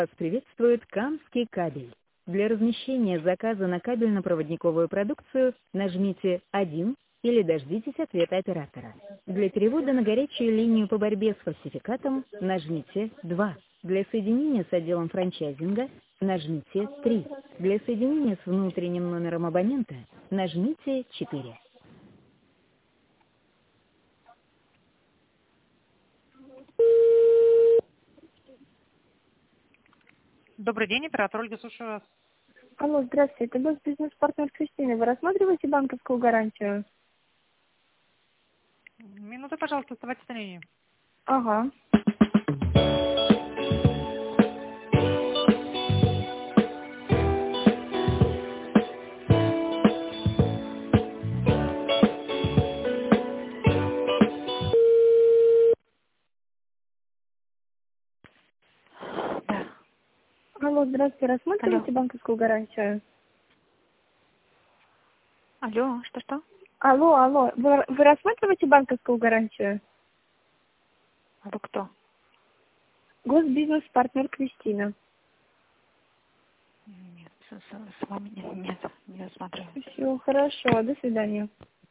Вас приветствует Камский кабель. Для размещения заказа на кабельно-проводниковую продукцию нажмите 1 или дождитесь ответа оператора. Для перевода на горячую линию по борьбе с фальсификатом нажмите 2. Для соединения с отделом франчайзинга нажмите 3. Для соединения с внутренним номером абонента нажмите 4. Добрый день, оператор Ольга, слушаю вас. Алло, здравствуйте, это был бизнес-партнер Кристины. Вы рассматриваете банковскую гарантию? Минуту, пожалуйста, оставайтесь на линии. Ага. Да. Алло, здравствуйте, рассматриваете Алло. банковскую гарантию? Алло, что-что? Алло, вы рассматриваете банковскую гарантию? А вы кто? Госбизнес-партнер Кристина. Нет, с вами нет, не рассматриваю. Все, хорошо, до свидания.